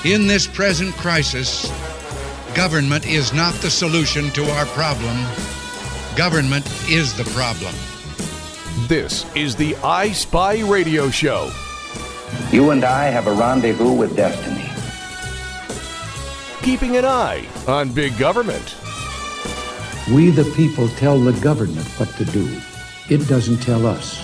In this present crisis, government is not the solution to our problem. Government is the problem. This is the I Spy Radio Show. You and I have a rendezvous with destiny. Keeping an eye on big government. We the people tell the government what to do. It doesn't tell us.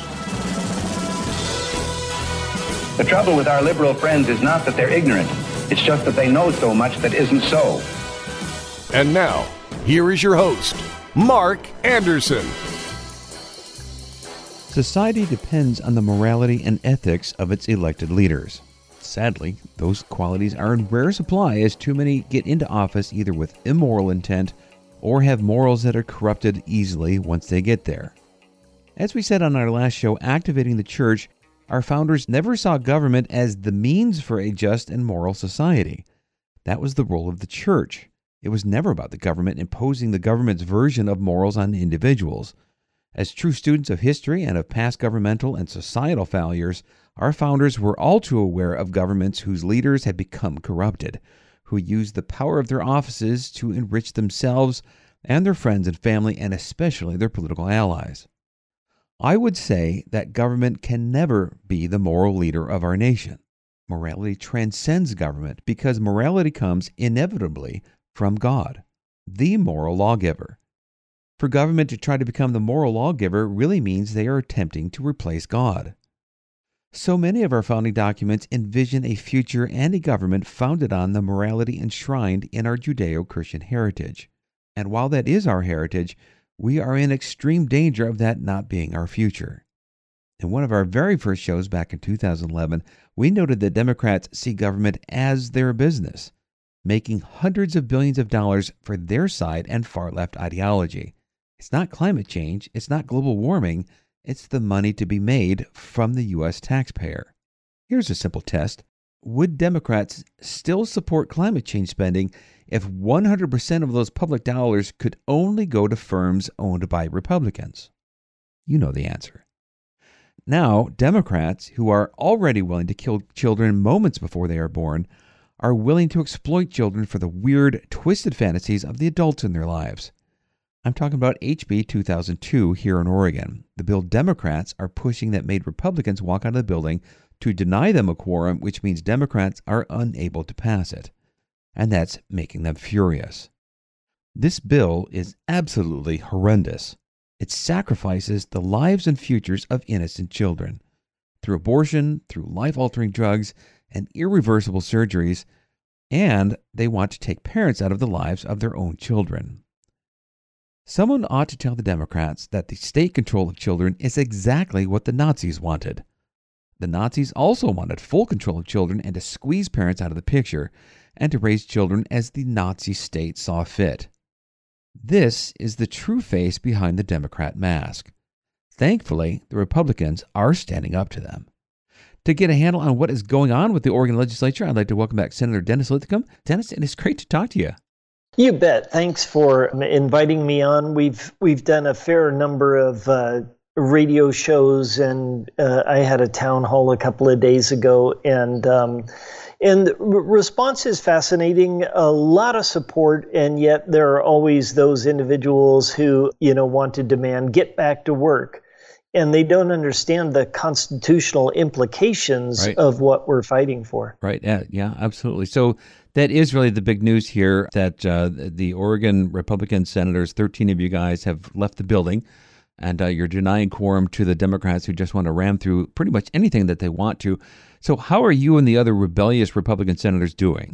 The trouble with our liberal friends is not that they're ignorant. It's just that they know so much that isn't so. And now, here is your host, Mark Anderson. Society depends on the morality and ethics of its elected leaders. Sadly, those qualities are in rare supply as too many get into office either with immoral intent or have morals that are corrupted easily once they get there. As we said on our last show, Activating the Church, our founders never saw government as the means for a just and moral society. That was the role of the church. It was never about the government imposing the government's version of morals on individuals. As true students of history and of past governmental and societal failures, our founders were all too aware of governments whose leaders had become corrupted, who used the power of their offices to enrich themselves and their friends and family, and especially their political allies. I would say that government can never be the moral leader of our nation. Morality transcends government because morality comes inevitably from God, the moral lawgiver. For government to try to become the moral lawgiver really means they are attempting to replace God. So many of our founding documents envision a future and a government founded on the morality enshrined in our Judeo-Christian heritage. And while that is our heritage, we are in extreme danger of that not being our future. In one of our very first shows back in 2011, we noted that Democrats see government as their business, making hundreds of billions of dollars for their side and far-left ideology. It's not climate change, it's not global warming, it's the money to be made from the U.S. taxpayer. Here's a simple test. Would Democrats still support climate change spending if 100% of those public dollars could only go to firms owned by Republicans? You know the answer. Now, Democrats, who are already willing to kill children moments before they are born, are willing to exploit children for the weird, twisted fantasies of the adults in their lives. I'm talking about HB 2002 here in Oregon, the bill Democrats are pushing that made Republicans walk out of the building to deny them a quorum, which means Democrats are unable to pass it. And that's making them furious. This bill is absolutely horrendous. It sacrifices the lives and futures of innocent children. Through abortion, through life-altering drugs, and irreversible surgeries, and they want to take parents out of the lives of their own children. Someone ought to tell the Democrats that the state control of children is exactly what the Nazis wanted. The Nazis also wanted full control of children and to squeeze parents out of the picture and to raise children as the Nazi state saw fit. This is the true face behind the Democrat mask. Thankfully, the Republicans are standing up to them. To get a handle on what is going on with the Oregon legislature, I'd like to welcome back Senator Dennis Linthicum. Dennis, it is great to talk to you. You bet. Thanks for inviting me on. We've done a fair number of radio shows, and I had a town hall a couple of days ago, and response is fascinating. A lot of support, and yet there are always those individuals who want to demand get back to work, and they don't understand the constitutional implications of what we're fighting for. Right. Yeah, absolutely. So that is really the big news here, that the Oregon Republican senators, 13 of you guys, have left the building, and you're denying quorum to the Democrats who just want to ram through pretty much anything that they want to. So how are you and the other rebellious Republican senators doing?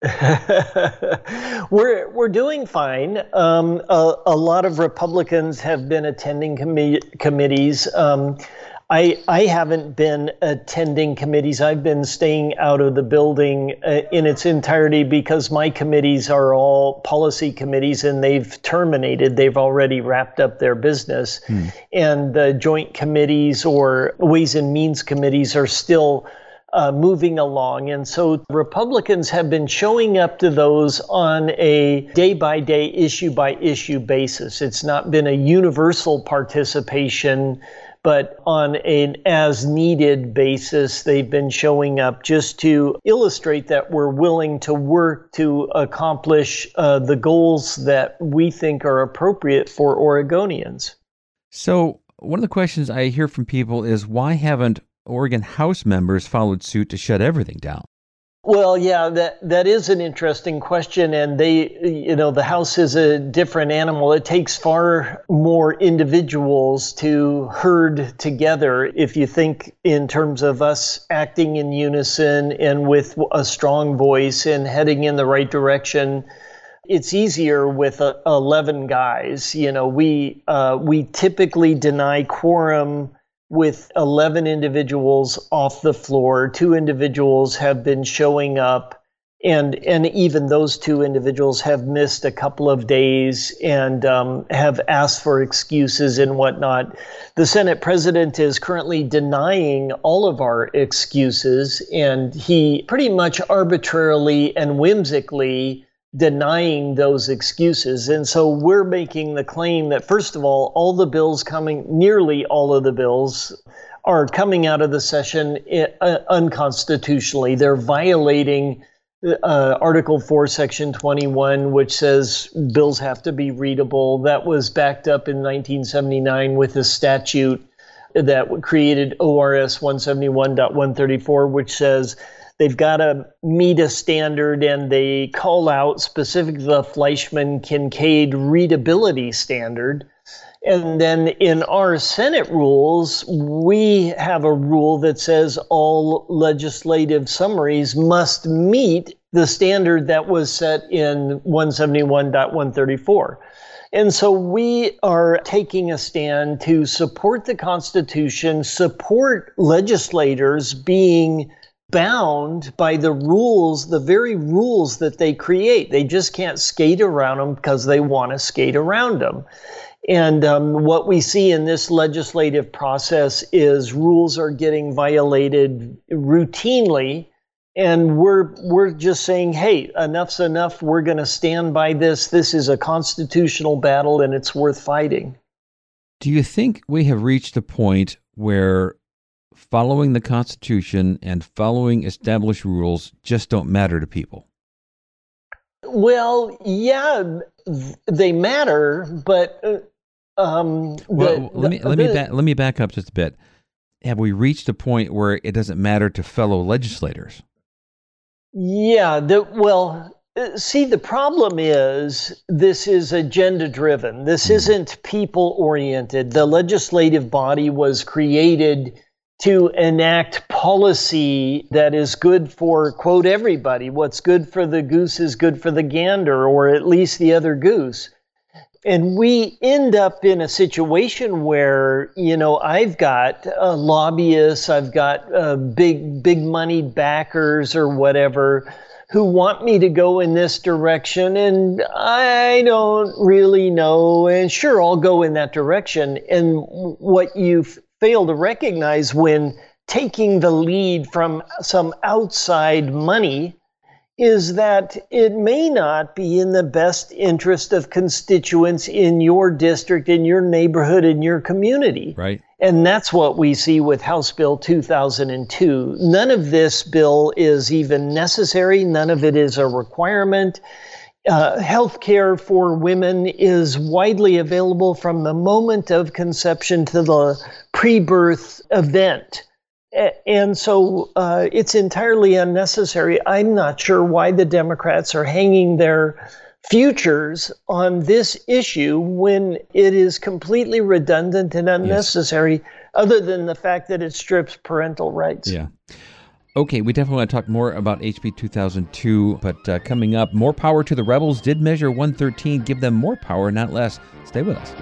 We're doing fine. A lot of Republicans have been attending committees. I haven't been attending committees. I've been staying out of the building in its entirety because my committees are all policy committees and they've terminated. They've already wrapped up their business. And the joint committees or Ways and Means committees are still moving along. And so Republicans have been showing up to those on a day-by-day, issue-by-issue basis. It's not been a universal participation, but on an as-needed basis, they've been showing up just to illustrate that we're willing to work to accomplish the goals that we think are appropriate for Oregonians. So one of the questions I hear from people is, why haven't Oregon House members followed suit to shut everything down? Well, yeah, that is an interesting question, and the House is a different animal. It takes far more individuals to herd together. If you think in terms of us acting in unison and with a strong voice and heading in the right direction, it's easier with 11 guys. We typically deny quorum with 11 individuals off the floor. 2 individuals have been showing up, and even those 2 individuals have missed a couple of days and have asked for excuses and whatnot. The Senate president is currently denying all of our excuses, and he pretty much arbitrarily and whimsically denying those excuses. And so we're making the claim that, first of all the bills nearly all of the bills are coming out of the session unconstitutionally. They're violating Article 4, Section 21, which says bills have to be readable. That was backed up in 1979 with a statute that created ORS 171.134, which says they've got to meet a standard, and they call out specifically the Fleischman-Kincaid readability standard. And then in our Senate rules, we have a rule that says all legislative summaries must meet the standard that was set in 171.134. And so we are taking a stand to support the Constitution, support legislators being bound by the rules, the very rules that they create. They just can't skate around them because they want to skate around them. And what we see in this legislative process is rules are getting violated routinely, and we're just saying, hey, enough's enough. We're going to stand by this. This is a constitutional battle, and it's worth fighting. Do you think we have reached a point where following the Constitution and following established rules just don't matter to people? Well, yeah, they matter, but let me back up just a bit. Have we reached a point where it doesn't matter to fellow legislators? Yeah, see, the problem is this is agenda-driven. This isn't people-oriented. The legislative body was created to enact policy that is good for, quote, everybody. What's good for the goose is good for the gander, or at least the other goose. And we end up in a situation where, I've got lobbyists, I've got big money backers or whatever who want me to go in this direction, and I don't really know, and sure, I'll go in that direction. And what you fail to recognize when taking the lead from some outside money is that it may not be in the best interest of constituents in your district, in your neighborhood, in your community. Right. And that's what we see with House Bill 2002. None of this bill is even necessary. None of it is a requirement. Health care for women is widely available from the moment of conception to the pre-birth event. And so it's entirely unnecessary. I'm not sure why the Democrats are hanging their futures on this issue when it is completely redundant and unnecessary, other than the fact that it strips parental rights. Yeah. Okay, we definitely want to talk more about HB 2002, but coming up, more power to the rebels. Did Measure 113 give them more power, not less? Stay with us.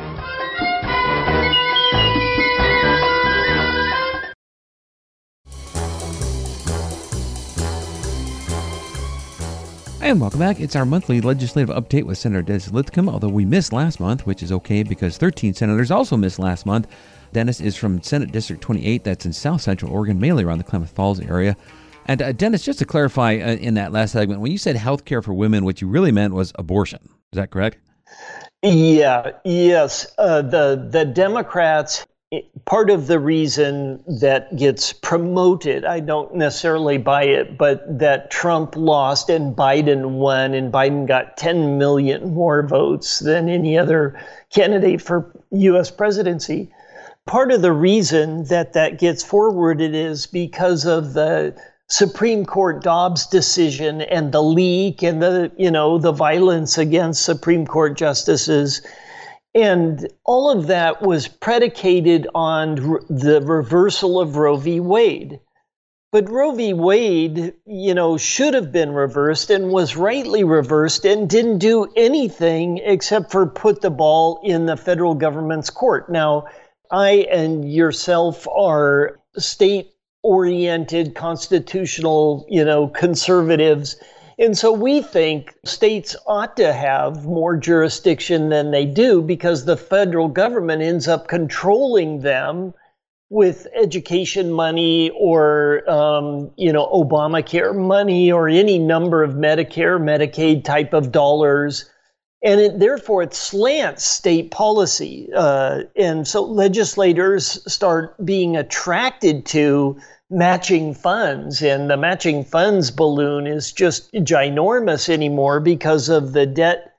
And welcome back. It's our monthly legislative update with Senator Dennis Lithcom, although we missed last month, which is okay because 13 senators also missed last month. Dennis is from Senate District 28, that's in South Central Oregon, mainly around the Klamath Falls area. And Dennis, just to clarify in that last segment, when you said health care for women, what you really meant was abortion. Is that correct? Yeah, yes. The Democrats part of the reason that gets promoted, I don't necessarily buy it, but that Trump lost and Biden won, and Biden got 10 million more votes than any other candidate for U.S. presidency. Part of the reason that gets forwarded is because of the Supreme Court Dobbs decision and the leak and the violence against Supreme Court justices. And all of that was predicated on the reversal of Roe v. Wade. But Roe v. Wade, should have been reversed and was rightly reversed and didn't do anything except for put the ball in the federal government's court. Now, I and yourself are state-oriented, constitutional, conservatives. And so we think states ought to have more jurisdiction than they do because the federal government ends up controlling them with education money or, Obamacare money or any number of Medicare, Medicaid type of dollars. And therefore, it slants state policy. And so legislators start being attracted to matching funds, and the matching funds balloon is just ginormous anymore because of the debt,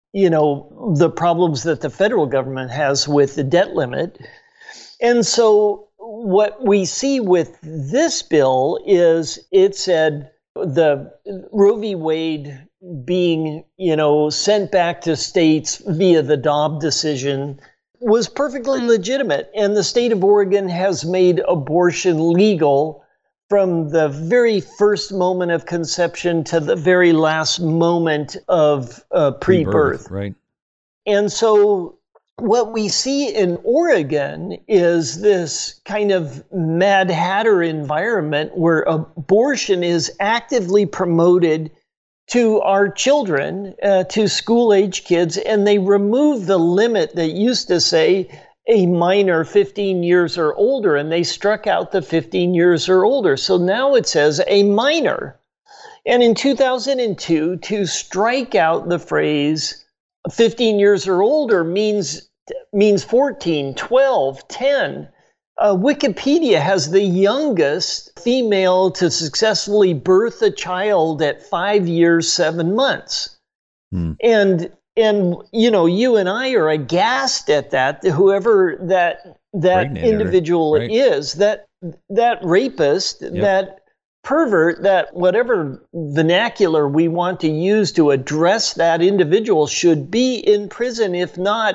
the problems that the federal government has with the debt limit. And so what we see with this bill is it said the Roe v. Wade being, sent back to states via the Dobbs decision was perfectly legitimate. And the state of Oregon has made abortion legal from the very first moment of conception to the very last moment of pre-birth. Right. And so what we see in Oregon is this kind of Mad Hatter environment where abortion is actively promoted to our children, to school-age kids, and they remove the limit that used to say a minor 15 years or older, and they struck out the 15 years or older. So now it says a minor. And in 2002, to strike out the phrase 15 years or older means 14, 12, 10. Wikipedia has the youngest female to successfully birth a child at 5 years, 7 months. And you and I are aghast at that. Whoever that individual is, that rapist, that pervert, that whatever vernacular we want to use to address that individual should be in prison, if not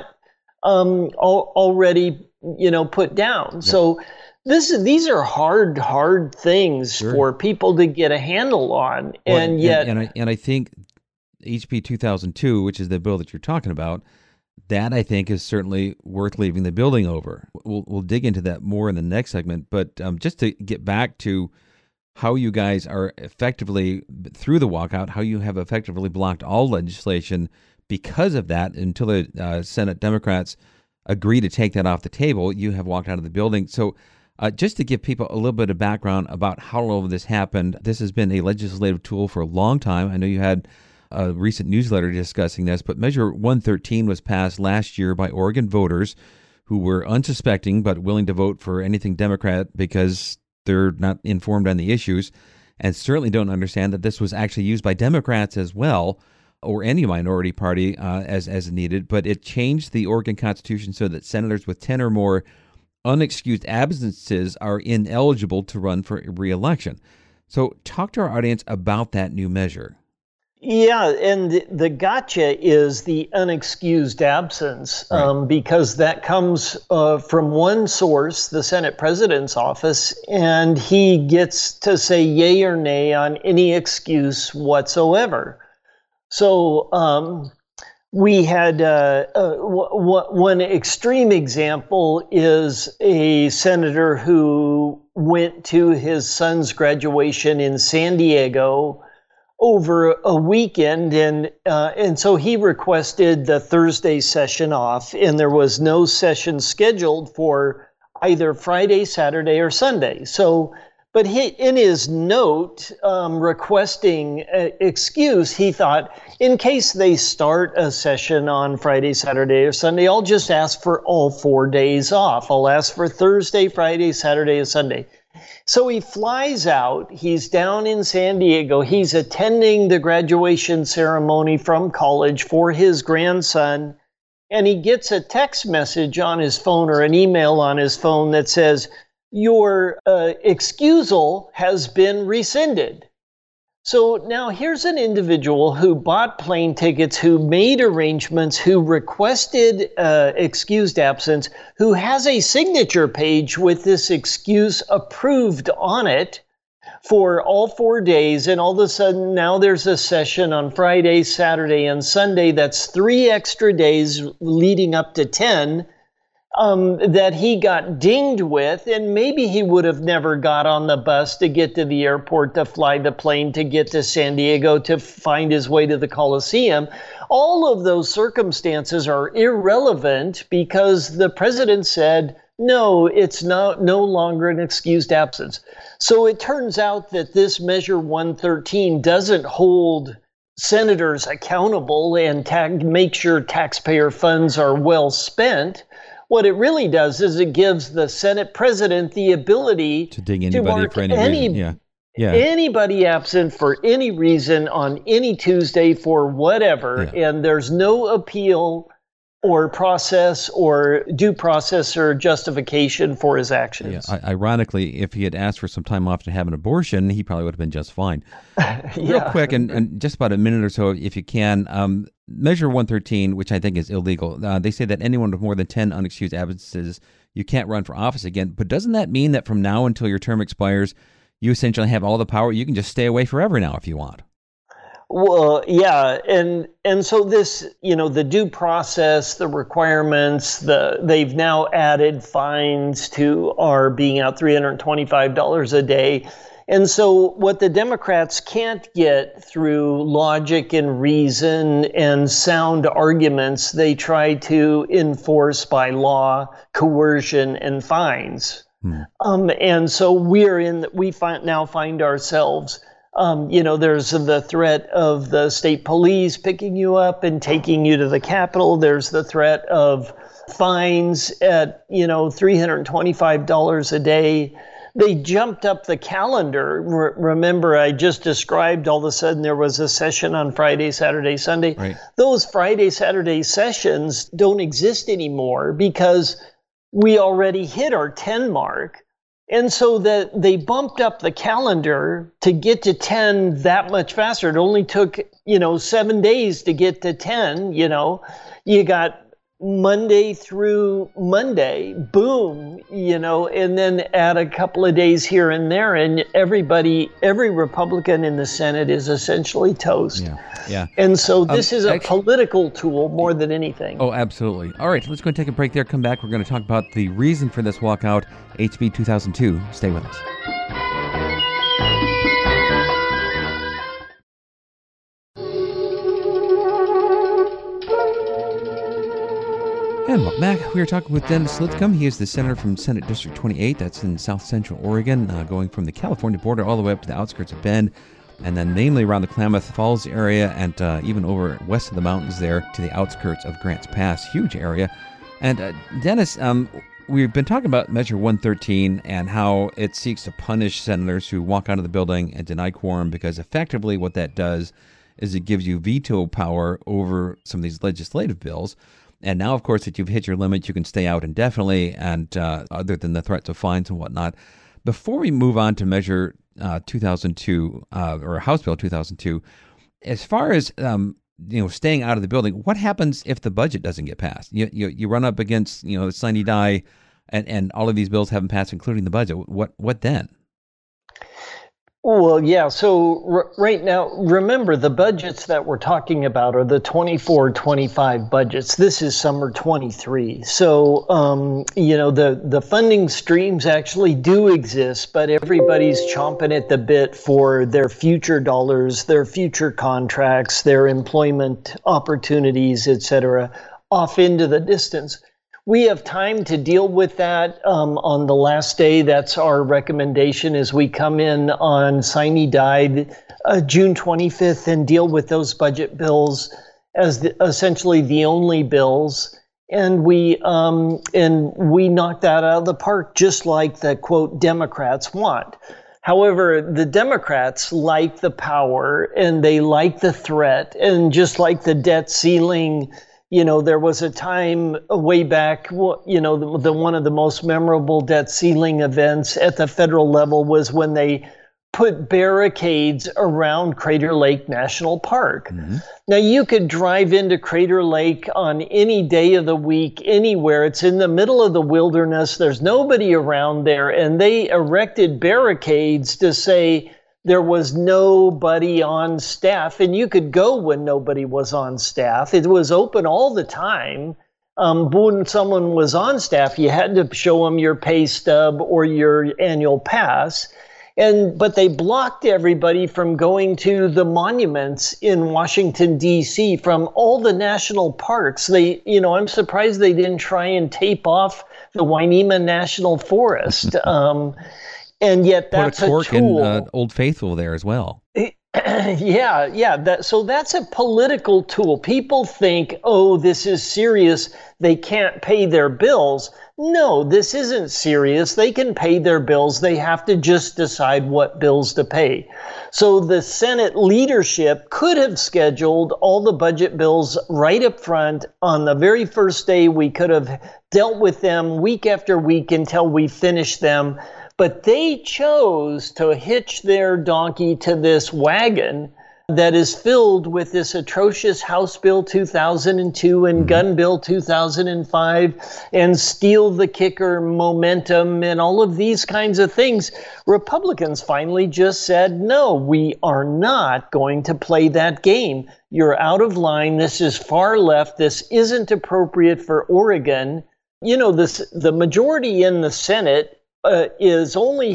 already put down. Yeah. So these are hard things for people to get a handle on. Well, and yet, and I think HB 2002, which is the bill that you're talking about, that I think is certainly worth leaving the building over. We'll dig into that more in the next segment. But just to get back to how you guys are effectively, through the walkout, how you have effectively blocked all legislation because of that until the Senate Democrats agree to take that off the table. You have walked out of the building. So just to give people a little bit of background about how all of this happened, this has been a legislative tool for a long time. I know you had a recent newsletter discussing this, but Measure 113 was passed last year by Oregon voters who were unsuspecting but willing to vote for anything Democrat because they're not informed on the issues and certainly don't understand that this was actually used by Democrats as well, or any minority party as needed. But it changed the Oregon Constitution so that senators with 10 or more unexcused absences are ineligible to run for re-election. So talk to our audience about that new measure. Yeah, and the gotcha is the unexcused absence, because that comes from one source, the Senate President's office, and he gets to say yay or nay on any excuse whatsoever. So we had one extreme example is a senator who went to his son's graduation in San Diego over a weekend, and so he requested the Thursday session off, and there was no session scheduled for either Friday, Saturday, or Sunday. So, But in his note requesting excuse, he thought, in case they start a session on Friday, Saturday, or Sunday, I'll just ask for all 4 days off. I'll ask for Thursday, Friday, Saturday, and Sunday. So he flies out. He's down in San Diego. He's attending the graduation ceremony from college for his grandson. And he gets a text message on his phone or an email on his phone that says, your excusal has been rescinded. So now here's an individual who bought plane tickets, who made arrangements, who requested excused absence, who has a signature page with this excuse approved on it for all 4 days. And all of a sudden now there's a session on Friday, Saturday, and Sunday. That's 3 extra days leading up to 10. That he got dinged with, and maybe he would have never got on the bus to get to the airport, to fly the plane, to get to San Diego, to find his way to the Coliseum. All of those circumstances are irrelevant because the president said, no, it's no longer an excused absence. So it turns out that this Measure 113 doesn't hold senators accountable and make sure taxpayer funds are well spent. What it really does is it gives the Senate president the ability to ding anybody for any reason. Anybody absent for any reason on any Tuesday for whatever, and there's no appeal or process or due process or justification for his actions. Yeah. Ironically, if he had asked for some time off to have an abortion, he probably would have been just fine. Real quick, and just about a minute or so, if you can, Measure 113, which I think is illegal, they say that anyone with more than 10 unexcused absences, you can't run for office again. But doesn't that mean that from now until your term expires, you essentially have all the power? You can just stay away forever now if you want. Well, yeah, and so this, the due process, the requirements, they've now added fines to our being out $325 a day. And so what the Democrats can't get through logic and reason and sound arguments, they try to enforce by law, coercion, and fines. And so we now find ourselves, there's the threat of the state police picking you up and taking you to the Capitol. There's the threat of fines at, $325 a day. They jumped up the calendar. Remember, I just described all of a sudden there was a session on Friday, Saturday, Sunday. Right. Those Friday, Saturday sessions don't exist anymore because we already hit our 10 mark. And so that they bumped up the calendar to get to 10 that much faster. It only took, 7 days to get to 10, You got Monday through Monday, boom, and then add a couple of days here and there, and every Republican in the Senate is essentially toast. Yeah. And so this is a political tool more than anything. Oh, absolutely. All right, let's go and take a break there. Come back. We're going to talk about the reason for this walkout, HB 2002. Stay with us. And welcome back. We are talking with Dennis Slitcomb. He is the senator from Senate District 28. That's in South Central Oregon, going from the California border all the way up to the outskirts of Bend, and then mainly around the Klamath Falls area and even over west of the mountains there to the outskirts of Grants Pass. Huge area. And Dennis, we've been talking about Measure 113 and how it seeks to punish senators who walk out of the building and deny quorum, because effectively what that does is it gives you veto power over some of these legislative bills. And now, of course, that you've hit your limit, you can stay out indefinitely, and other than the threats of fines and whatnot. Before we move on to Measure 2002, or House Bill 2002, as far as staying out of the building, what happens if the budget doesn't get passed? You run up against the sine die, and all of these bills haven't passed, including the budget. What then? Well, yeah. So right now, remember, the budgets that we're talking about are the 24-25 budgets. This is summer 23. So, the funding streams actually do exist, but everybody's chomping at the bit for their future dollars, their future contracts, their employment opportunities, et cetera, off into the distance. We have time to deal with that on the last day. That's our recommendation as we come in on sine die June 25th and deal with those budget bills as essentially the only bills. And we knock that out of the park, just like the, quote, Democrats want. However, the Democrats like the power and they like the threat. And just like the debt ceiling, there was a time way back, the one of the most memorable debt ceiling events at the federal level was when they put barricades around Crater Lake National Park. Mm-hmm. Now, you could drive into Crater Lake on any day of the week, anywhere. It's in the middle of the wilderness. There's nobody around there. And they erected barricades to say there was nobody on staff. And you could go when nobody was on staff. It was open all the time. When someone was on staff, you had to show them your pay stub or your annual pass. But they blocked everybody from going to the monuments in Washington, D.C., from all the national parks. I'm surprised they didn't try and tape off the Wainema National Forest. And yet that's a tool. And Old Faithful there as well. Yeah. So that's a political tool. People think, oh, this is serious. They can't pay their bills. No, this isn't serious. They can pay their bills. They have to just decide what bills to pay. So the Senate leadership could have scheduled all the budget bills right up front on the very first day. We could have dealt with them week after week until we finished them. But they chose to hitch their donkey to this wagon that is filled with this atrocious House Bill 2002 and Gun Bill 2005 and steal the kicker momentum and all of these kinds of things. Republicans finally just said, no, we are not going to play that game. You're out of line. This is far left. This isn't appropriate for Oregon. The majority in the Senate is only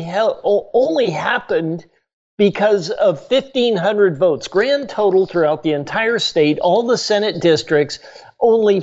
happened because of 1,500 votes. Grand total throughout the entire state, all the Senate districts, only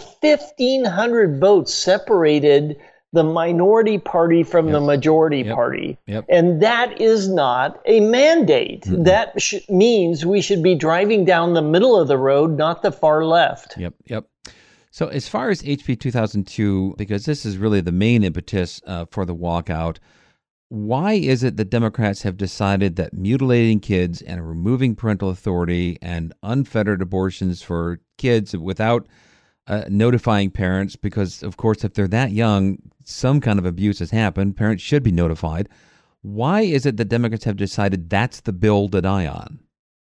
1,500 votes separated the minority party from the majority party. Yep. And that is not a mandate. Mm-hmm. That means we should be driving down the middle of the road, not the far left. Yep. So as far as HB 2002, because this is really the main impetus for the walkout, why is it that Democrats have decided that mutilating kids and removing parental authority and unfettered abortions for kids without notifying parents, because, of course, if they're that young, some kind of abuse has happened, parents should be notified. Why is it that Democrats have decided that's the bill to die on?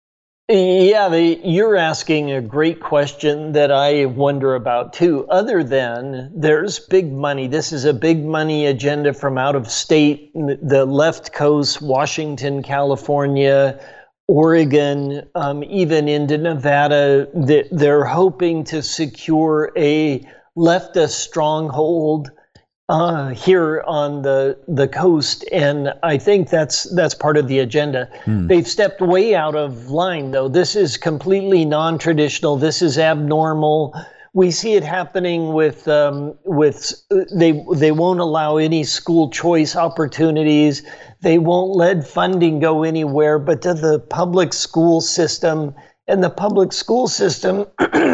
Yeah, you're asking a great question that I wonder about too. Other than there's big money. This is a big money agenda from out of state, the left coast, Washington, California, Oregon, even into Nevada. They're hoping to secure a leftist stronghold here on the coast, and I think that's part of the agenda. They've stepped way out of line, though. This is completely non-traditional. This is abnormal. We see it happening with they won't allow any school choice opportunities. They won't let funding go anywhere but to the public school system, and the public school system.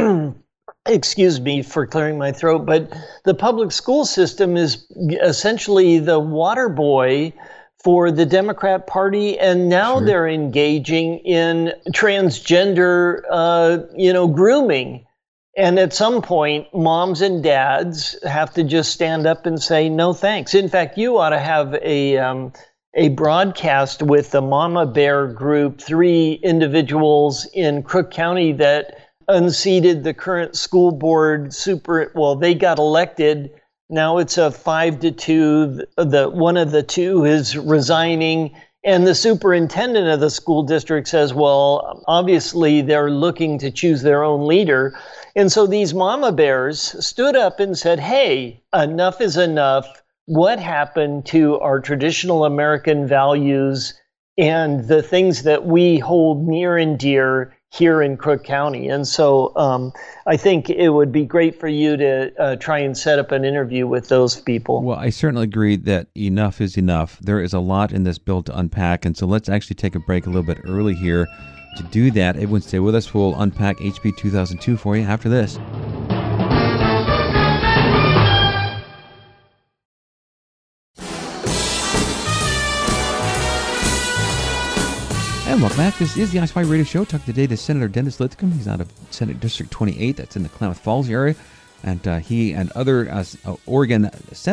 Excuse me for clearing my throat, but the public school system is essentially the water boy for the Democrat Party, and now they're engaging in transgender, grooming. And at some point, moms and dads have to just stand up and say, no thanks. In fact, you ought to have a broadcast with the Mama Bear Group, 3 individuals in Crook County that unseated the current school board they got elected. Now it's a 5-2. One of the two is resigning, and the superintendent of the school district says, well, obviously they're looking to choose their own leader. And so these mama bears stood up and said, hey, enough is enough. What happened to our traditional American values and the things that we hold near and dear? here in Crook County. And so I think it would be great for you to try and set up an interview with those people. Well, I certainly agree that enough is enough. There is a lot in this bill to unpack, and so let's actually take a break a little bit early here. To do that, everyone stay with us. We'll unpack HB 2002 for you after this. And welcome back. This is the I-Spy Radio Show. Talking today to Senator Dennis Lithicum. He's out of Senate District 28. That's in the Klamath Falls area. And he and other Oregon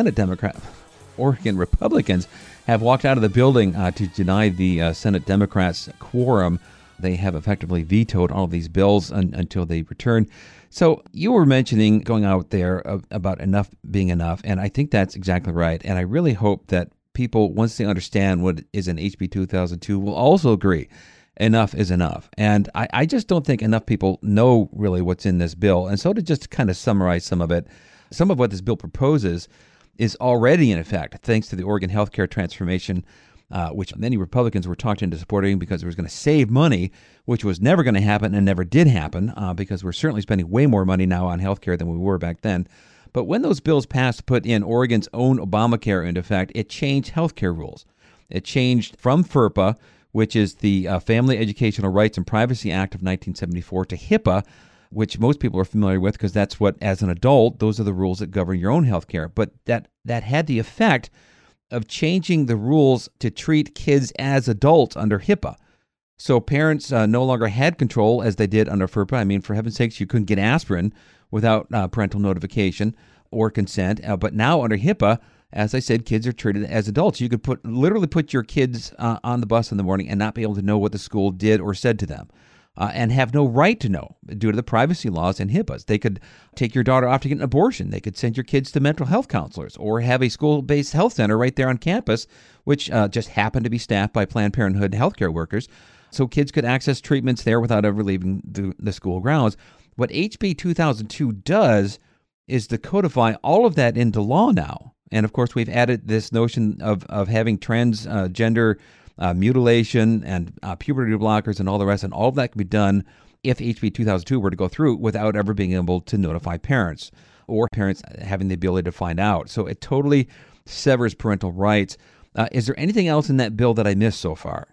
Republicans have walked out of the building to deny the Senate Democrats quorum. They have effectively vetoed all of these bills until they return. So you were mentioning going out there about enough being enough, and I think that's exactly right. And I really hope that people, once they understand what is in HB 2002, will also agree enough is enough. And I just don't think enough people know really what's in this bill. And so to just kind of summarize some of it, some of what this bill proposes is already in effect, thanks to the Oregon healthcare transformation, which many Republicans were talked into supporting because it was going to save money, which was never going to happen and never did happen because we're certainly spending way more money now on healthcare than we were back then. But when those bills passed to put in Oregon's own Obamacare into effect, it changed healthcare rules. It changed from FERPA, which is the Family Educational Rights and Privacy Act of 1974, to HIPAA, which most people are familiar with because that's what, as an adult, those are the rules that govern your own healthcare. But that had the effect of changing the rules to treat kids as adults under HIPAA. So parents no longer had control as they did under FERPA. I mean, for heaven's sakes, you couldn't get aspirin without parental notification or consent. But now under HIPAA, as I said, kids are treated as adults. You could literally put your kids on the bus in the morning and not be able to know what the school did or said to them. And have no right to know due to the privacy laws and HIPAAs. They could take your daughter off to get an abortion. They could send your kids to mental health counselors or have a school-based health center right there on campus, which just happened to be staffed by Planned Parenthood healthcare workers. So kids could access treatments there without ever leaving the school grounds. What HB 2002 does is to codify all of that into law now. And of course, we've added this notion of having transgender mutilation and puberty blockers and all the rest, and all of that can be done if HB 2002 were to go through without ever being able to notify parents or parents having the ability to find out. So it totally severs parental rights. Is there anything else in that bill that I missed so far?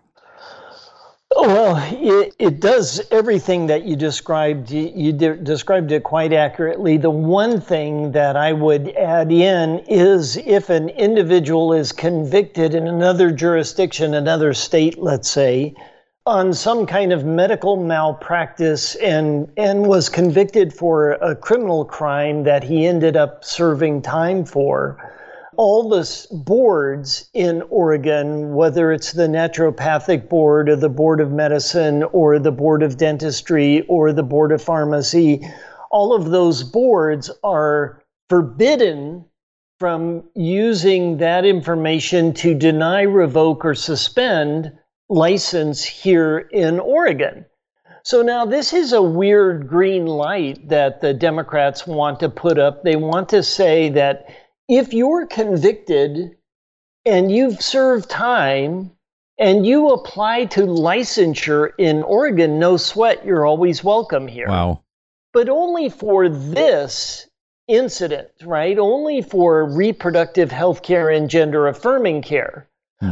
Well, it does everything that you described. You described it quite accurately. The one thing that I would add in is if an individual is convicted in another jurisdiction, another state, let's say, on some kind of medical malpractice and was convicted for a criminal crime that he ended up serving time for, all the boards in Oregon, whether it's the naturopathic board or the board of medicine or the board of dentistry or the board of pharmacy, all of those boards are forbidden from using that information to deny, revoke, or suspend license here in Oregon. So now this is a weird green light that the Democrats want to put up. They want to say that if you're convicted and you've served time and you apply to licensure in Oregon, no sweat, you're always welcome here. Wow. But only for this incident, right? Only for reproductive health care and gender affirming care.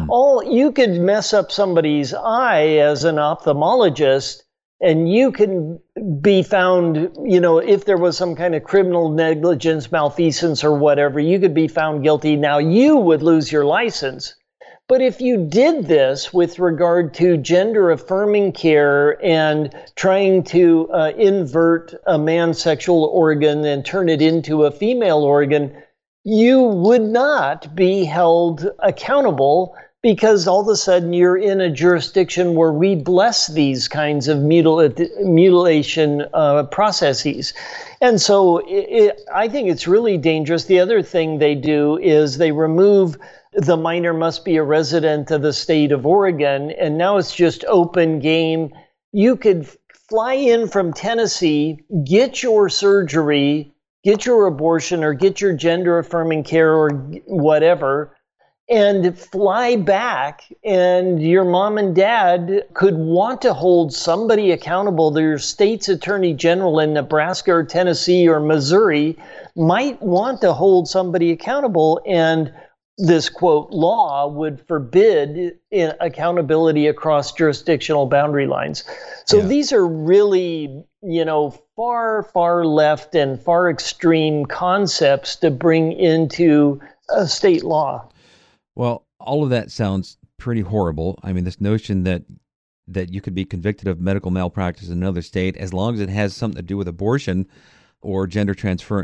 You could mess up somebody's eye as an ophthalmologist, and you can be found, if there was some kind of criminal negligence, malfeasance, or whatever, you could be found guilty. Now you would lose your license. But if you did this with regard to gender affirming care and trying to invert a man's sexual organ and turn it into a female organ, you would not be held accountable, because all of a sudden you're in a jurisdiction where we bless these kinds of mutilation processes. And so I think it's really dangerous. The other thing they do is they remove the minor must be a resident of the state of Oregon, and now it's just open game. You could fly in from Tennessee, get your surgery, get your abortion, or get your gender affirming care or whatever, and fly back, and your mom and dad could want to hold somebody accountable. Their state's attorney general in Nebraska or Tennessee or Missouri might want to hold somebody accountable, and this, quote, law would forbid accountability across jurisdictional boundary lines. So these are really, far, far left and far extreme concepts to bring into a state law. Well, all of that sounds pretty horrible. I mean, this notion that you could be convicted of medical malpractice in another state as long as it has something to do with abortion or gender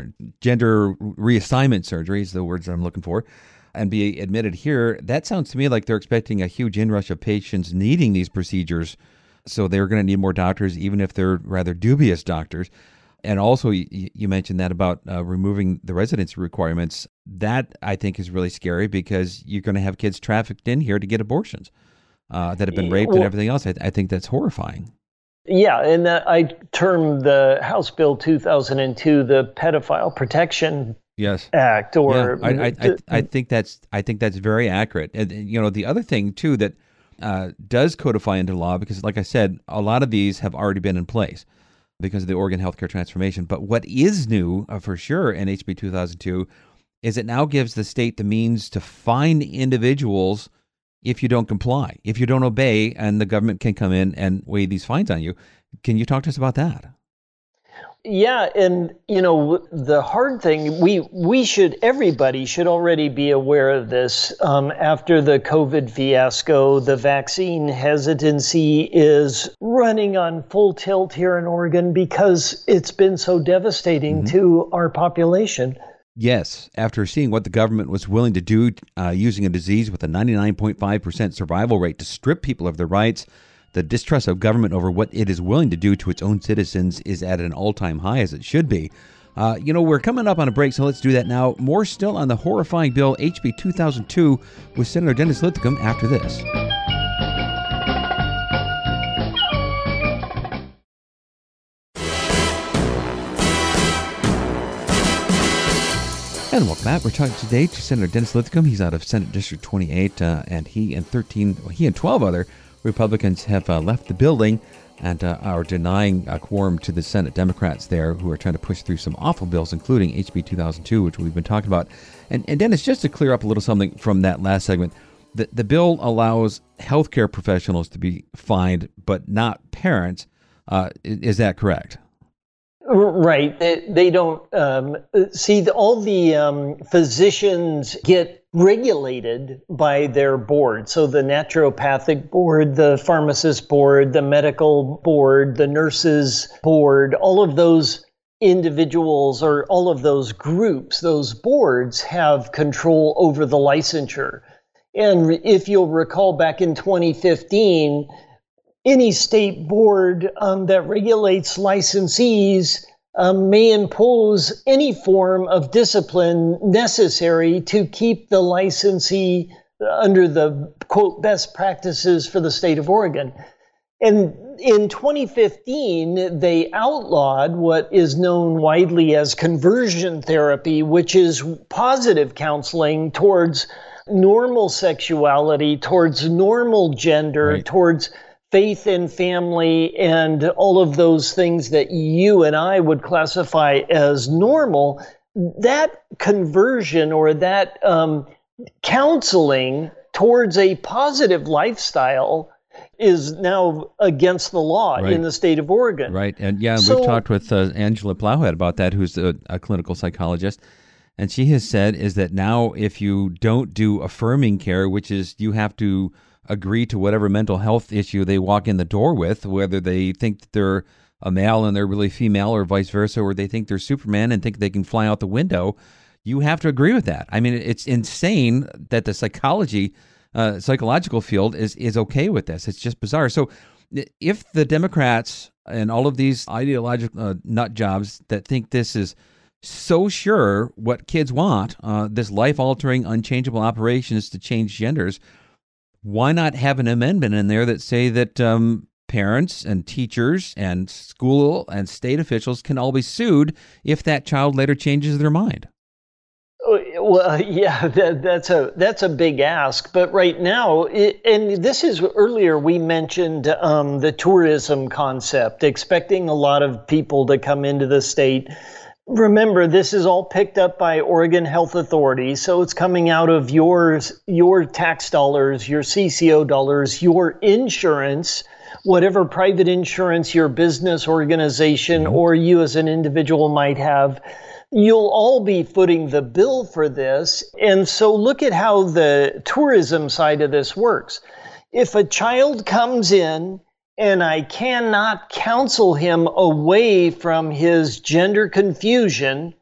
reassignment surgery is the words I'm looking for, and be admitted here, that sounds to me like they're expecting a huge inrush of patients needing these procedures. So they're going to need more doctors, even if they're rather dubious doctors. And also, you mentioned that about removing the residency requirements. That, I think, is really scary because you're going to have kids trafficked in here to get abortions that have been raped and everything else. I think that's horrifying. Yeah, and I term the House Bill 2002 the Pedophile Protection Act. Or I think that's very accurate. And the other thing too that does codify into law, because like I said, a lot of these have already been in place because of the Oregon Healthcare Transformation. But what is new for sure in HB 2002 is it now gives the state the means to fine individuals if you don't comply, if you don't obey, and the government can come in and weigh these fines on you. Can you talk to us about that? Yeah, and the hard thing, everybody should already be aware of this. After the COVID fiasco, the vaccine hesitancy is running on full tilt here in Oregon because it's been so devastating to our population. Yes, after seeing what the government was willing to do using a disease with a 99.5% survival rate to strip people of their rights, the distrust of government over what it is willing to do to its own citizens is at an all-time high, as it should be. We're coming up on a break, so let's do that now. More still on the horrifying bill, HB 2002, with Senator Dennis Linthicum after this. And welcome back. We're talking today to Senator Dennis Linthicum. He's out of Senate District 28, and he and 12 other Republicans have left the building and are denying a quorum to the Senate Democrats there, who are trying to push through some awful bills, including HB 2002, which we've been talking about. And Dennis, just to clear up a little something from that last segment, the bill allows healthcare professionals to be fined, but not parents. Is that correct? Right. They don't see all the physicians get regulated by their board. So the naturopathic board, the pharmacist board, the medical board, the nurses board, all of those individuals or all of those groups, those boards have control over the licensure. And if you'll recall back in 2015, any state board that regulates licensees may impose any form of discipline necessary to keep the licensee under the, quote, best practices for the state of Oregon. And in 2015, they outlawed what is known widely as conversion therapy, which is positive counseling towards normal sexuality, towards normal gender, right, towards faith and family, and all of those things that you and I would classify as normal. That conversion or that counseling towards a positive lifestyle is now against the law, right, in the state of Oregon. Right. And we've talked with Angela Plowhead about that, who's a clinical psychologist. And she has said is that now if you don't do affirming care, which is you have to agree to whatever mental health issue they walk in the door with, whether they think that they're a male and they're really female or vice versa, or they think they're Superman and think they can fly out the window, you have to agree with that. I mean, it's insane that the psychological field is okay with this. It's just bizarre. So if the Democrats and all of these ideological nut jobs that think this is so sure what kids want, this life-altering, unchangeable operations to change genders, why not have an amendment in there that say that parents and teachers and school and state officials can all be sued if that child later changes their mind? Well, yeah, that's a big ask. But right now, and this is earlier we mentioned the tourism concept, expecting a lot of people to come into the state. Remember, this is all picked up by Oregon health authorities, so it's coming out of your tax dollars, your CCO dollars, your insurance, whatever private insurance your business organization or you as an individual might have. You'll all be footing the bill for this. And so look at how the tourism side of this works. If a child comes in and I cannot counsel him away from his gender confusion,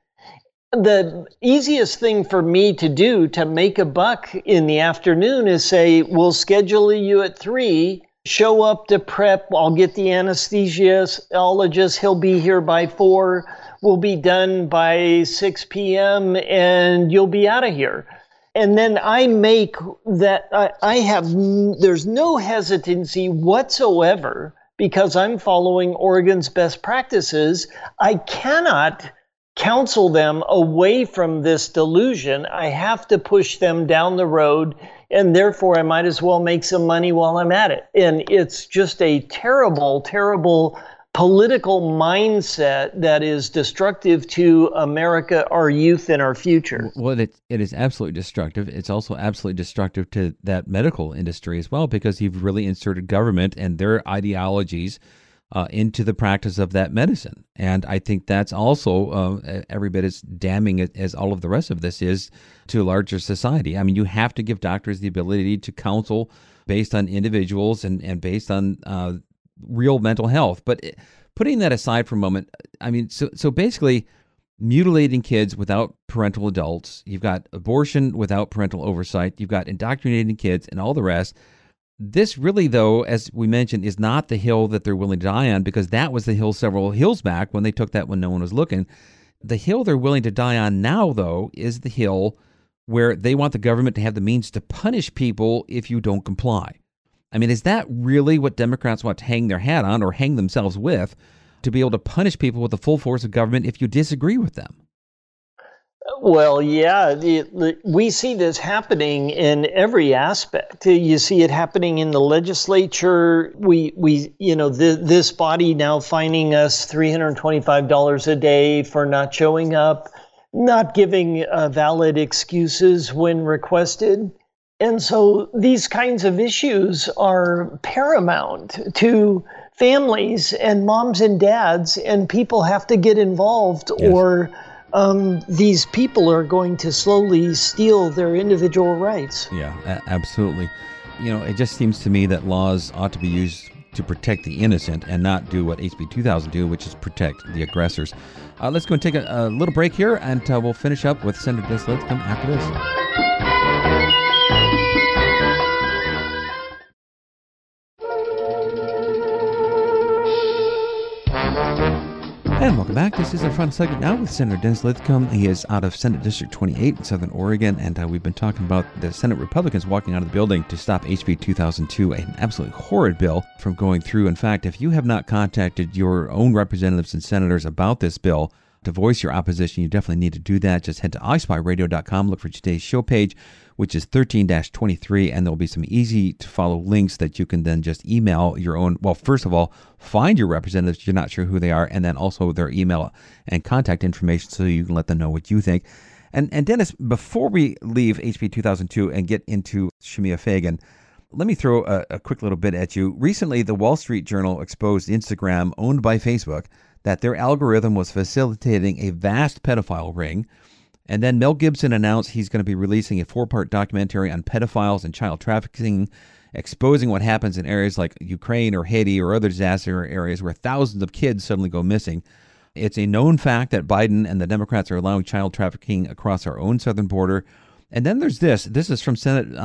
the easiest thing for me to do to make a buck in the afternoon is say, we'll schedule you at 3, show up to prep, I'll get the anesthesiologist, he'll be here by 4, we'll be done by 6 p.m. and you'll be out of here. And then I make that, there's no hesitancy whatsoever because I'm following Oregon's best practices. I cannot counsel them away from this delusion. I have to push them down the road, and therefore I might as well make some money while I'm at it. And it's just a terrible, terrible political mindset that is destructive to America, our youth, and our future. Well, it is absolutely destructive. It's also absolutely destructive to that medical industry as well, because you've really inserted government and their ideologies into the practice of that medicine. And I think that's also every bit as damning as all of the rest of this is to a larger society. I mean, you have to give doctors the ability to counsel based on individuals and based on real mental health. But putting that aside for a moment, I mean, so basically mutilating kids without parental adults, you've got abortion without parental oversight, you've got indoctrinating kids and all the rest. This really, though, as we mentioned, is not the hill that they're willing to die on, because that was the hill several hills back when they took that when no one was looking. The hill they're willing to die on now, though, is the hill where they want the government to have the means to punish people if you don't comply. I mean, is that really what Democrats want to hang their hat on or hang themselves with, to be able to punish people with the full force of government if you disagree with them? Well, yeah, we see this happening in every aspect. You see it happening in the legislature. This body now fining us $325 a day for not showing up, not giving valid excuses when requested. And so these kinds of issues are paramount to families and moms and dads, and people have to get involved, yes, or these people are going to slowly steal their individual rights. Yeah, absolutely. You know, it just seems to me that laws ought to be used to protect the innocent and not do what HB 2000 do, which is protect the aggressors. Let's go and take a little break here, and we'll finish up with Senator Dennis Lithicum after this. And welcome back. This is our final segment now with Senator Dennis Lithicum. He is out of Senate District 28 in Southern Oregon, and we've been talking about the Senate Republicans walking out of the building to stop HB 2002, an absolutely horrid bill, from going through. In fact, if you have not contacted your own representatives and senators about this bill to voice your opposition, you definitely need to do that. Just head to ispyradio.com, look for today's show page, which is 13-23, and there'll be some easy-to-follow links that you can then just email your own. Well, first of all, find your representatives if you're not sure who they are, and then also their email and contact information so you can let them know what you think. And Dennis, before we leave HB 2002 and get into Shemia Fagan, let me throw a quick little bit at you. Recently, the Wall Street Journal exposed Instagram, owned by Facebook, that their algorithm was facilitating a vast pedophile ring. And then Mel Gibson announced he's going to be releasing a 4-part documentary on pedophiles and child trafficking, exposing what happens in areas like Ukraine or Haiti or other disaster areas where thousands of kids suddenly go missing. It's a known fact that Biden and the Democrats are allowing child trafficking across our own southern border. And then there's this. This is from Senators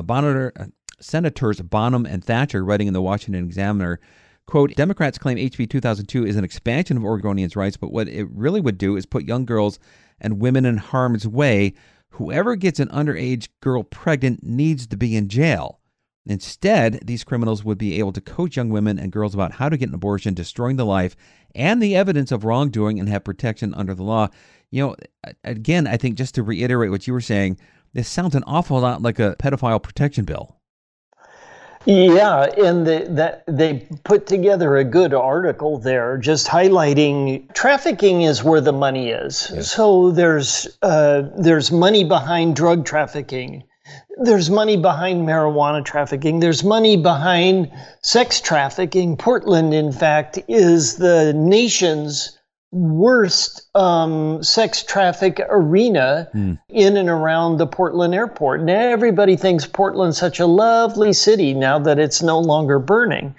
Bonham and Thatcher, writing in the Washington Examiner. Quote, Democrats claim HB 2002 is an expansion of Oregonians' rights, but what it really would do is put young girls and women in harm's way. Whoever gets an underage girl pregnant needs to be in jail. Instead, these criminals would be able to coach young women and girls about how to get an abortion, destroying the life and the evidence of wrongdoing, and have protection under the law. Again, I think just to reiterate what you were saying, this sounds an awful lot like a pedophile protection bill. Yeah, and they put together a good article there just highlighting trafficking is where the money is. Yeah. So there's money behind drug trafficking. There's money behind marijuana trafficking. There's money behind sex trafficking. Portland, in fact, is the nation's worst sex traffic arena in and around the Portland airport. And everybody thinks Portland's such a lovely city now that it's no longer burning.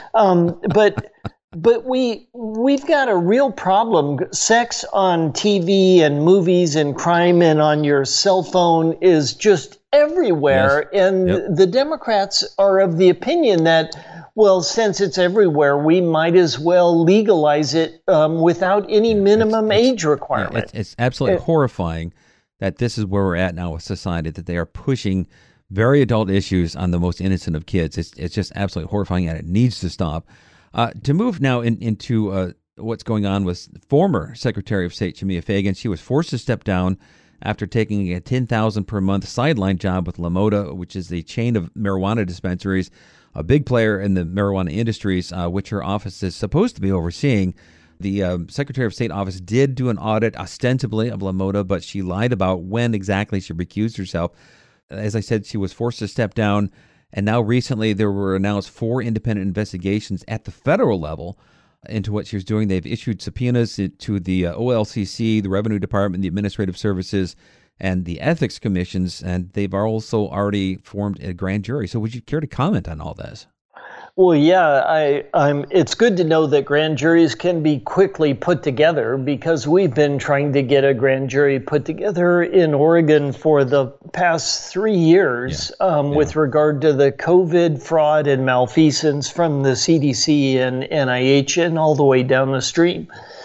But we've got a real problem. Sex on TV and movies and crime and on your cell phone is just everywhere. Yes. And the Democrats are of the opinion that, well, since it's everywhere, we might as well legalize it without any minimum age requirement. It's absolutely horrifying that this is where we're at now with society, that they are pushing very adult issues on the most innocent of kids. It's just absolutely horrifying, and it needs to stop. To move now into what's going on with former Secretary of State Shemia Fagan, she was forced to step down after taking a $10,000 per month sideline job with LaModa, which is the chain of marijuana dispensaries, a big player in the marijuana industries, which her office is supposed to be overseeing. The Secretary of State office did do an audit, ostensibly, of LaModa, but she lied about when exactly she recused herself. As I said, she was forced to step down, and now recently there were announced 4 independent investigations at the federal level into what she was doing. They've issued subpoenas to the OLCC, the Revenue Department, the Administrative Services, and the Ethics Commissions, and they've also already formed a grand jury. So would you care to comment on all this? Well, yeah, it's good to know that grand juries can be quickly put together, because we've been trying to get a grand jury put together in Oregon for the past 3 years with regard to the COVID fraud and malfeasance from the CDC and NIH and all the way down the stream.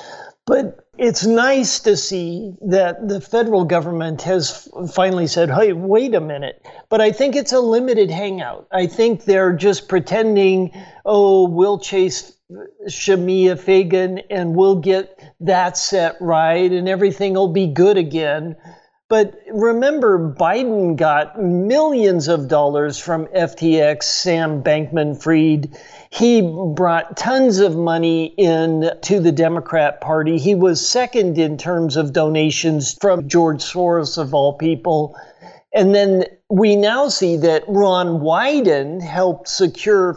But it's nice to see that the federal government has finally said, hey, wait a minute. But I think it's a limited hangout. I think they're just pretending, we'll chase Shemia Fagan and we'll get that set right and everything will be good again. But remember, Biden got millions of dollars from FTX, Sam Bankman-Fried. He brought tons of money in to the Democrat Party. He was second in terms of donations from George Soros, of all people. And then we now see that Ron Wyden helped secure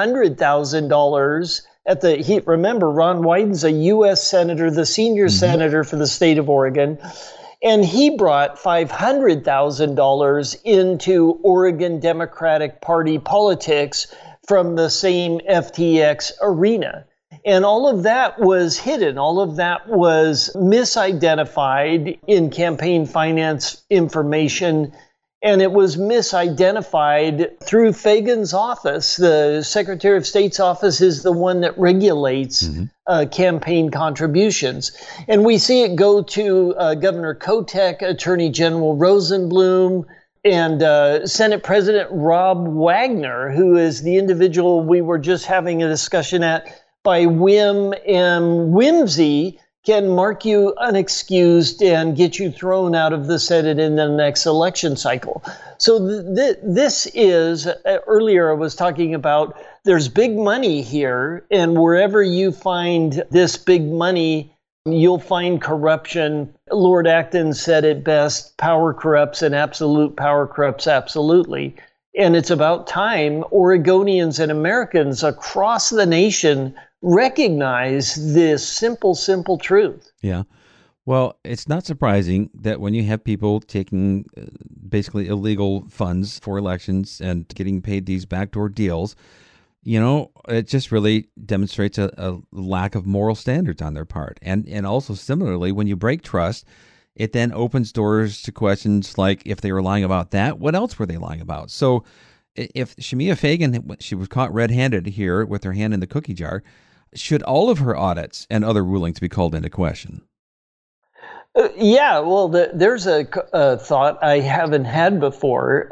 $500,000 remember, Ron Wyden's a U.S. senator, the senior senator for the state of Oregon. And he brought $500,000 into Oregon Democratic Party politics from the same FTX arena. And all of that was hidden. All of that was misidentified in campaign finance information. And it was misidentified through Fagan's office. The Secretary of State's office is the one that regulates campaign contributions. And we see it go to Governor Kotek, Attorney General Rosenblum, and Senate President Rob Wagner, who is the individual we were just having a discussion at, by whim and whimsy, can mark you unexcused and get you thrown out of the Senate in the next election cycle. So this is, earlier I was talking about, there's big money here, and wherever you find this big money, you'll find corruption. Lord Acton said it best, power corrupts and absolute power corrupts absolutely. And it's about time Oregonians and Americans across the nation recognize this simple truth. Yeah. Well, it's not surprising that when you have people taking basically illegal funds for elections and getting paid these backdoor deals, it just really demonstrates a lack of moral standards on their part. And also similarly, when you break trust, it then opens doors to questions like, if they were lying about that, what else were they lying about? So if Shemia Fagan, she was caught red-handed here with her hand in the cookie jar, should all of her audits and other rulings be called into question? There's a thought I haven't had before,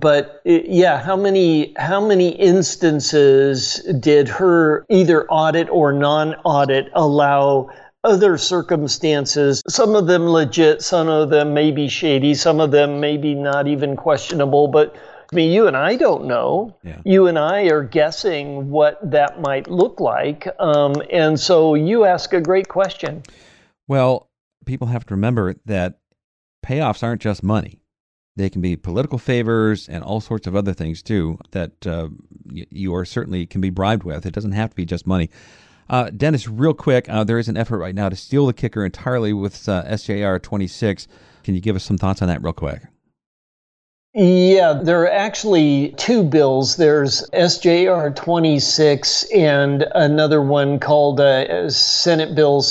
how many instances did her either audit or non-audit allow other circumstances, some of them legit, some of them maybe shady, some of them maybe not even questionable, but I mean, you and I don't know. Yeah. You and I are guessing what that might look like, and so you ask a great question. Well, people have to remember that payoffs aren't just money. They can be political favors and all sorts of other things, too, that you are certainly can be bribed with. It doesn't have to be just money. Dennis, real quick, there is an effort right now to steal the kicker entirely with SJR 26. Can you give us some thoughts on that real quick? Yeah, there are actually two bills. There's SJR 26 and another one called Senate Bill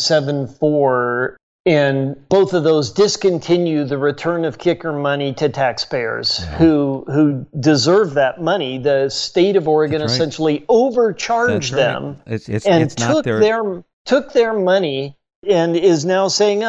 774. And both of those discontinue the return of kicker money to taxpayers who deserve that money. The state of Oregon essentially overcharged them and took their money and is now saying,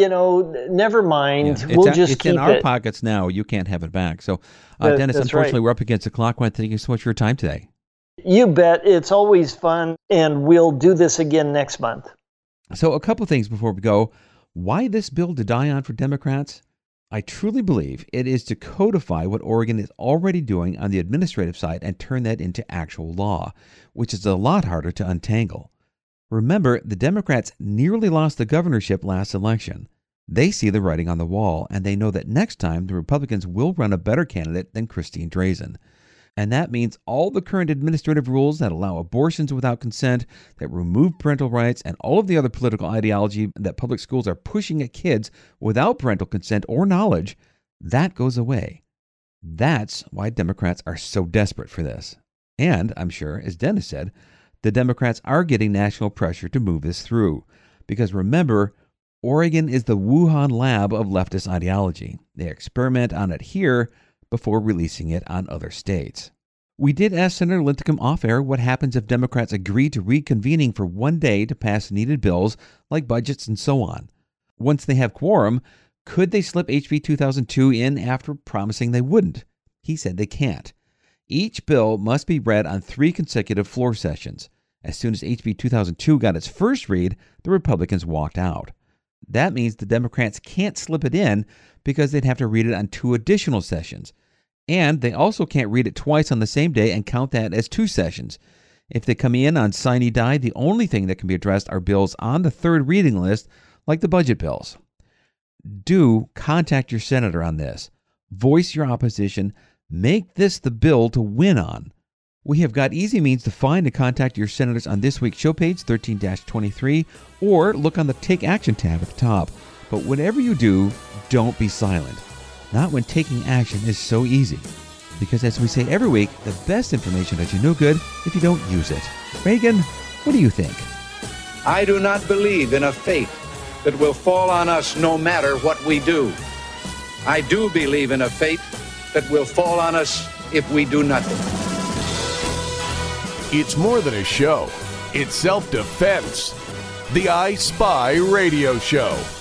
never mind, we'll just keep it. It's in our pockets now. You can't have it back. So, Dennis, unfortunately, we're up against the clock. I want to thank you so much for your time today. You bet. It's always fun, and we'll do this again next month. So a couple things before we go. Why this bill to die on for Democrats? I truly believe it is to codify what Oregon is already doing on the administrative side and turn that into actual law, which is a lot harder to untangle. Remember, the Democrats nearly lost the governorship last election. They see the writing on the wall, and they know that next time the Republicans will run a better candidate than Christine Drazan. And that means all the current administrative rules that allow abortions without consent, that remove parental rights, and all of the other political ideology that public schools are pushing at kids without parental consent or knowledge, that goes away. That's why Democrats are so desperate for this. And I'm sure, as Dennis said, the Democrats are getting national pressure to move this through. Because remember, Oregon is the Wuhan lab of leftist ideology. They experiment on it here before releasing it on other states. We did ask Senator Linthicum off-air what happens if Democrats agree to reconvening for one day to pass needed bills like budgets and so on. Once they have quorum, could they slip HB 2002 in after promising they wouldn't? He said they can't. Each bill must be read on 3 consecutive floor sessions. As soon as HB 2002 got its first read, the Republicans walked out. That means the Democrats can't slip it in because they'd have to read it on 2 additional sessions. And they also can't read it twice on the same day and count that as 2 sessions. If they come in on sine die, the only thing that can be addressed are bills on the 3rd reading list, like the budget bills. Do contact your senator on this. Voice your opposition. Make this the bill to win on. We have got easy means to find and contact your senators on this week's show page, 13-23, or look on the Take Action tab at the top. But whatever you do, don't be silent. Not when taking action is so easy. Because as we say every week, the best information does you no good if you don't use it. Reagan, what do you think? I do not believe in a fate that will fall on us no matter what we do. I do believe in a fate that will fall on us if we do nothing. It's more than a show. It's self-defense. The I Spy Radio Show.